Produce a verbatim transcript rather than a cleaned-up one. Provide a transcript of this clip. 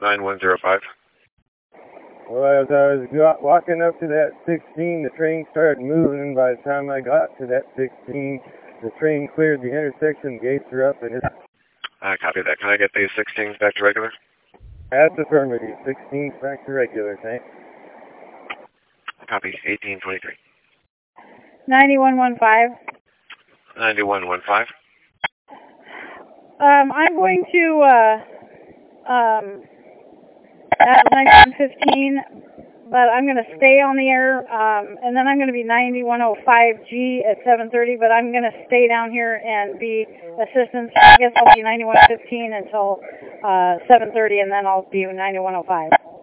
nine one zero five. Well, as I was go- walking up to that sixteen, the train started moving, and by the time I got to that sixteen, the train cleared the intersection, gates are up, and it's... I copy that. Can I get the sixteens back to regular? That's affirmative. sixteen back to regular, thanks. Copy. eighteen twenty-three. ninety-one fifteen. ninety-one fifteen. Um, I'm going to, uh, um, at nineteen fifteen, but I'm going to stay on the air, um, and then I'm going to be ninety-one oh five G at seven thirty, but I'm going to stay down here and be assistance. I guess I'll be ninety-one fifteen until, uh, seven thirty, and then I'll be ninety-one oh five.